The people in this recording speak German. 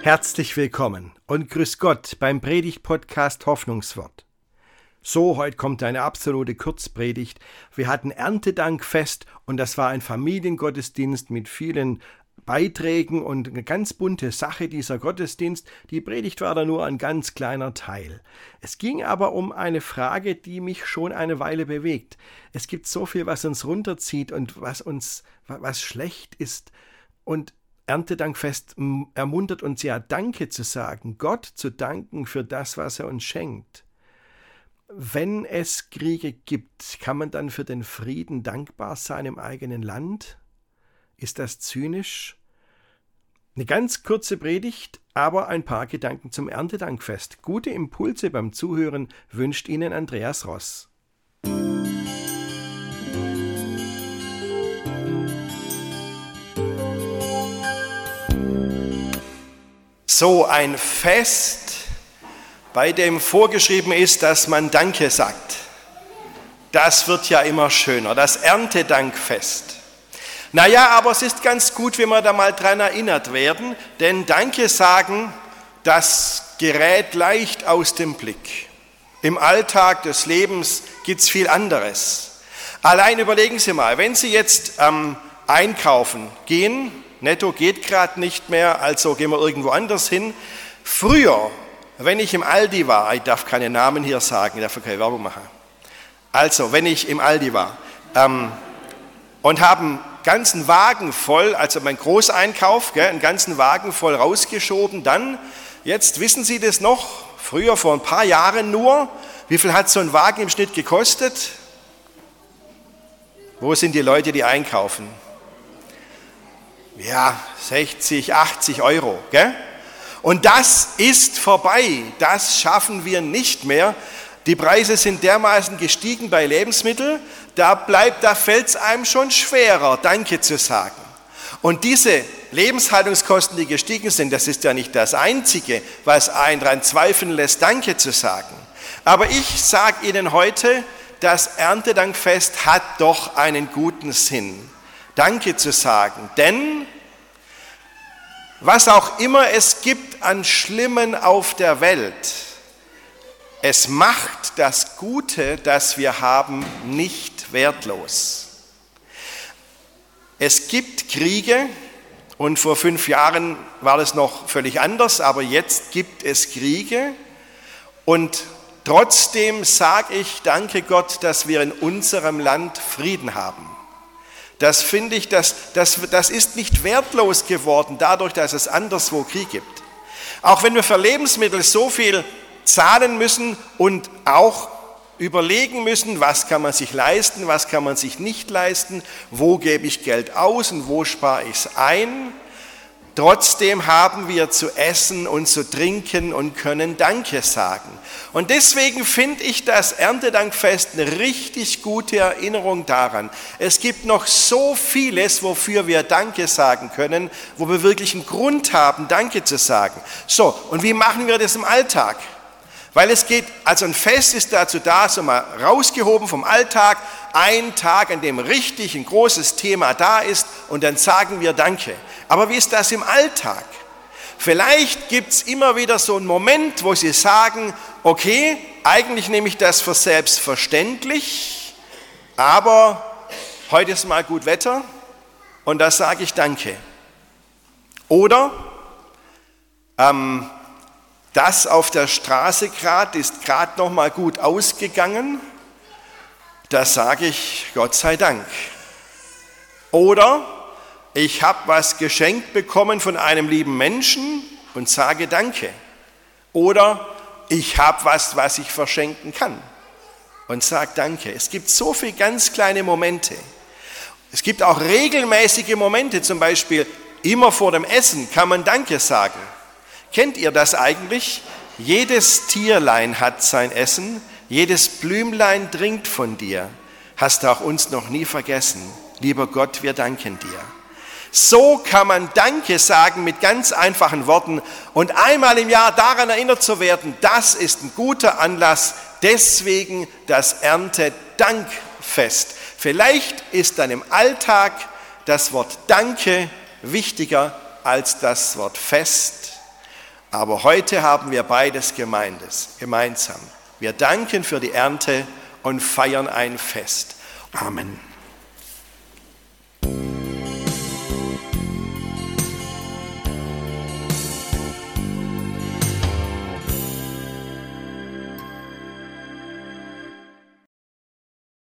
Herzlich willkommen und grüß Gott beim Predigt-Podcast Hoffnungswort. So, heute kommt eine absolute Kurzpredigt. Wir hatten Erntedankfest und das war ein Familiengottesdienst mit vielen Beiträgen und eine ganz bunte Sache, dieser Gottesdienst. Die Predigt war da nur ein ganz kleiner Teil. Es ging aber um eine Frage, die mich schon eine Weile bewegt. Es gibt so viel, was uns runterzieht und was schlecht ist. Und Erntedankfest ermuntert uns ja, Danke zu sagen, Gott zu danken für das, was er uns schenkt. Wenn es Kriege gibt, kann man dann für den Frieden dankbar sein im eigenen Land? Ist das zynisch? Eine ganz kurze Predigt, aber ein paar Gedanken zum Erntedankfest. Gute Impulse beim Zuhören wünscht Ihnen Andreas Ross. So ein Fest, bei dem vorgeschrieben ist, dass man Danke sagt. Das wird ja immer schöner, das Erntedankfest. Naja, aber es ist ganz gut, wenn wir da mal dran erinnert werden, denn Danke sagen, das gerät leicht aus dem Blick. Im Alltag des Lebens gibt es viel anderes. Allein überlegen Sie mal, wenn Sie jetzt einkaufen gehen, Netto geht gerade nicht mehr, also gehen wir irgendwo anders hin. Früher, wenn ich im Aldi war, ich darf keine Namen hier sagen, ich darf keine Werbung machen. Also, wenn ich im Aldi war und habe einen ganzen Wagen voll, also mein Großeinkauf, einen ganzen Wagen voll rausgeschoben, dann, jetzt wissen Sie das noch, früher vor ein paar Jahren nur, wie viel hat so ein Wagen im Schnitt gekostet? Wo sind die Leute, die einkaufen? Ja, 60, 80 Euro, gell? Und das ist vorbei, das schaffen wir nicht mehr. Die Preise sind dermaßen gestiegen bei Lebensmitteln, da fällt es einem schon schwerer, Danke zu sagen. Und diese Lebenshaltungskosten, die gestiegen sind, das ist ja nicht das Einzige, was einen daran zweifeln lässt, Danke zu sagen. Aber ich sage Ihnen heute, das Erntedankfest hat doch einen guten Sinn. Danke zu sagen, denn was auch immer es gibt an Schlimmen auf der Welt, es macht das Gute, das wir haben, nicht wertlos. Es gibt Kriege und vor 5 Jahren war das noch völlig anders, aber jetzt gibt es Kriege und trotzdem sage ich, danke Gott, dass wir in unserem Land Frieden haben. Das finde ich, das ist nicht wertlos geworden, dadurch, dass es anderswo Krieg gibt. Auch wenn wir für Lebensmittel so viel zahlen müssen und auch überlegen müssen, was kann man sich leisten, was kann man sich nicht leisten, wo gebe ich Geld aus und wo spare ich es ein. Trotzdem haben wir zu essen und zu trinken und können Danke sagen. Und deswegen finde ich das Erntedankfest eine richtig gute Erinnerung daran. Es gibt noch so vieles, wofür wir Danke sagen können, wo wir wirklich einen Grund haben, Danke zu sagen. So, und wie machen wir das im Alltag? Weil also ein Fest ist dazu da, so mal rausgehoben vom Alltag, ein Tag, an dem richtig ein großes Thema da ist und dann sagen wir Danke. Aber wie ist das im Alltag? Vielleicht gibt es immer wieder so einen Moment, wo Sie sagen, okay, eigentlich nehme ich das für selbstverständlich, aber heute ist mal gut Wetter und da sage ich Danke. Oder das auf der Straße ist gerade noch mal gut ausgegangen, da sage ich Gott sei Dank. Oder ich habe was geschenkt bekommen von einem lieben Menschen und sage Danke. Oder ich habe was ich verschenken kann und sage Danke. Es gibt so viele ganz kleine Momente. Es gibt auch regelmäßige Momente, zum Beispiel immer vor dem Essen kann man Danke sagen. Kennt ihr das eigentlich? Jedes Tierlein hat sein Essen, jedes Blümlein trinkt von dir. Hast du auch uns noch nie vergessen. Lieber Gott, wir danken dir. So kann man Danke sagen mit ganz einfachen Worten und einmal im Jahr daran erinnert zu werden, das ist ein guter Anlass, deswegen das Erntedankfest. Vielleicht ist dann im Alltag das Wort Danke wichtiger als das Wort Fest. Aber heute haben wir beides gemeinsam. Wir danken für die Ernte und feiern ein Fest. Amen.